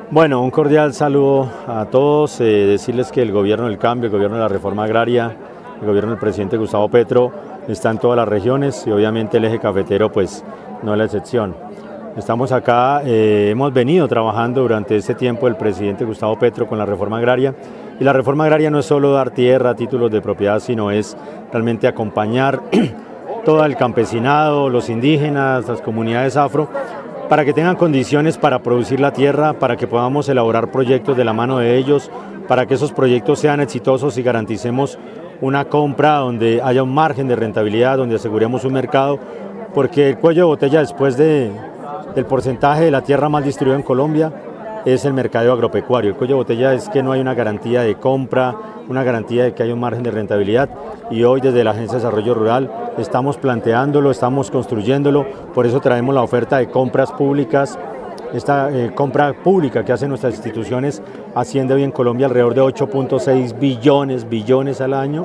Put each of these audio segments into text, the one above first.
Bueno, un cordial saludo a todos, decirles que el gobierno del cambio, el gobierno de la reforma agraria, el gobierno del presidente Gustavo Petro está en todas las regiones y obviamente el eje cafetero pues no es la excepción. Estamos acá, hemos venido trabajando durante este tiempo el presidente Gustavo Petro con la reforma agraria y la reforma agraria no es solo dar tierra, títulos de propiedad, sino es realmente acompañar todo el campesinado, los indígenas, las comunidades afro, para que tengan condiciones para producir la tierra, para que podamos elaborar proyectos de la mano de ellos, para que esos proyectos sean exitosos y garanticemos una compra donde haya un margen de rentabilidad, donde aseguremos un mercado, porque el cuello de botella después del porcentaje de la tierra mal distribuida en Colombia es el mercado agropecuario. El cuello de botella es que no hay una garantía de compra, una garantía de que haya un margen de rentabilidad, y hoy desde la Agencia de Desarrollo Rural estamos planteándolo, estamos construyéndolo, por eso traemos la oferta de compras públicas. Esta compra pública que hacen nuestras instituciones asciende hoy en Colombia alrededor de 8.6 billones al año,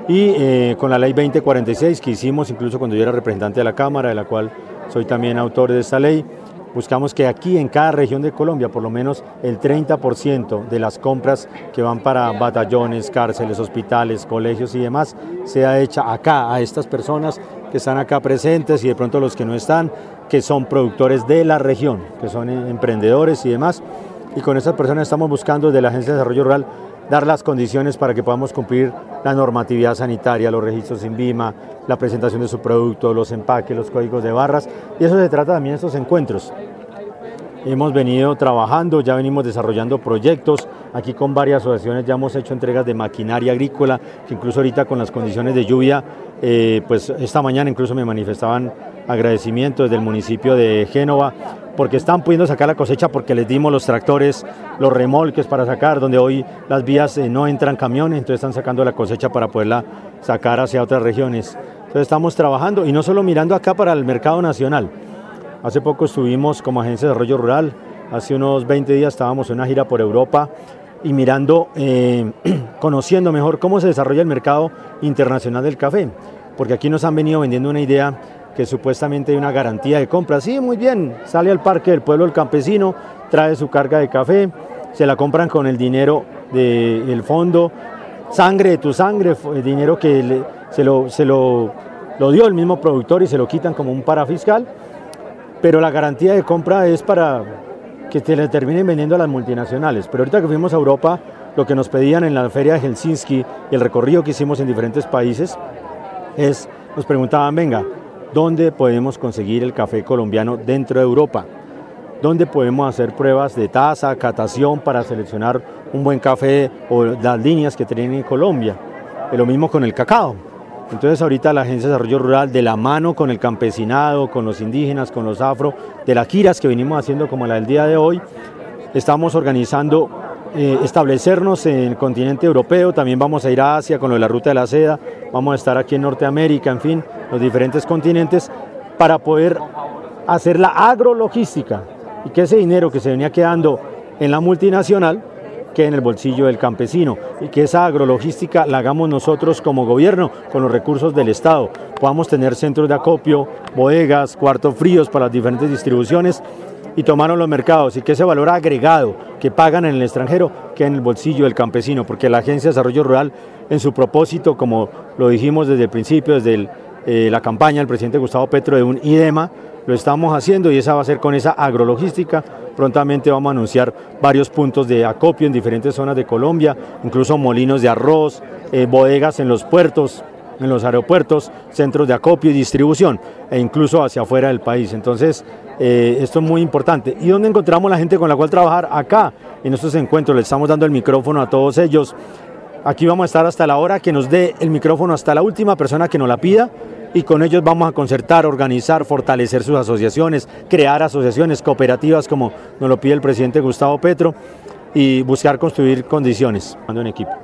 y con la ley 2046 que hicimos incluso cuando yo era representante de la Cámara, de la cual soy también autor de esta ley, buscamos que aquí en cada región de Colombia por lo menos el 30% de las compras que van para batallones, cárceles, hospitales, colegios y demás sea hecha acá, a estas personas que están acá presentes y de pronto los que no están, que son productores de la región, que son emprendedores y demás, y con esas personas estamos buscando desde la Agencia de Desarrollo Rural dar las condiciones para que podamos cumplir la normatividad sanitaria, los registros INVIMA, la presentación de su producto, los empaques, los códigos de barras, y eso se trata también de estos encuentros. Hemos venido trabajando, ya venimos desarrollando proyectos, aquí con varias asociaciones ya hemos hecho entregas de maquinaria agrícola, que incluso ahorita con las condiciones de lluvia, pues esta mañana incluso me manifestaban agradecimiento desde el municipio de Génova, porque están pudiendo sacar la cosecha porque les dimos los tractores, los remolques para sacar, donde hoy las vías no entran camiones, entonces están sacando la cosecha para poderla sacar hacia otras regiones. Entonces estamos trabajando y no solo mirando acá para el mercado nacional. Hace poco estuvimos como Agencia de Desarrollo Rural, hace unos 20 días estábamos en una gira por Europa y mirando, conociendo mejor cómo se desarrolla el mercado internacional del café, porque aquí nos han venido vendiendo una idea que supuestamente hay una garantía de compra. Sí, muy bien, sale al parque del pueblo el campesino, trae su carga de café, se la compran con el dinero del fondo, sangre de tu sangre, el dinero que se lo dio el mismo productor y se lo quitan como un parafiscal, pero la garantía de compra es para que te le terminen vendiendo a las multinacionales. Pero ahorita que fuimos a Europa, lo que nos pedían en la feria de Helsinki y el recorrido que hicimos en diferentes países nos preguntaban, venga, ¿dónde podemos conseguir el café colombiano dentro de Europa? ¿Dónde podemos hacer pruebas de taza, catación para seleccionar un buen café o las líneas que tienen en Colombia? Lo mismo con el cacao. Entonces ahorita la Agencia de Desarrollo Rural, de la mano con el campesinado, con los indígenas, con los afro, de las giras que venimos haciendo como la del día de hoy, estamos organizando establecernos en el continente europeo, también vamos a ir a Asia con lo de la Ruta de la Seda, vamos a estar aquí en Norteamérica, en fin, los diferentes continentes, para poder hacer la agrologística y que ese dinero que se venía quedando en la multinacional quede en el bolsillo del campesino y que esa agrologística la hagamos nosotros como gobierno con los recursos del Estado, podamos tener centros de acopio, bodegas, cuartos fríos para las diferentes distribuciones y tomaron los mercados y que ese valor agregado que pagan en el extranjero quede en el bolsillo del campesino, porque la Agencia de Desarrollo Rural en su propósito, como lo dijimos desde el principio, desde la campaña del presidente Gustavo Petro de un IDEMA, lo estamos haciendo y esa va a ser con esa agrologística. Prontamente vamos a anunciar varios puntos de acopio en diferentes zonas de Colombia, incluso molinos de arroz, bodegas en los puertos, en los aeropuertos, centros de acopio y distribución, e incluso hacia afuera del país. Entonces, esto es muy importante. ¿Y dónde encontramos la gente con la cual trabajar? Acá, en estos encuentros, le estamos dando el micrófono a todos ellos. Aquí vamos a estar hasta la hora que nos dé el micrófono, hasta la última persona que nos la pida, y con ellos vamos a concertar, organizar, fortalecer sus asociaciones, crear asociaciones cooperativas como nos lo pide el presidente Gustavo Petro y buscar construir condiciones en equipo.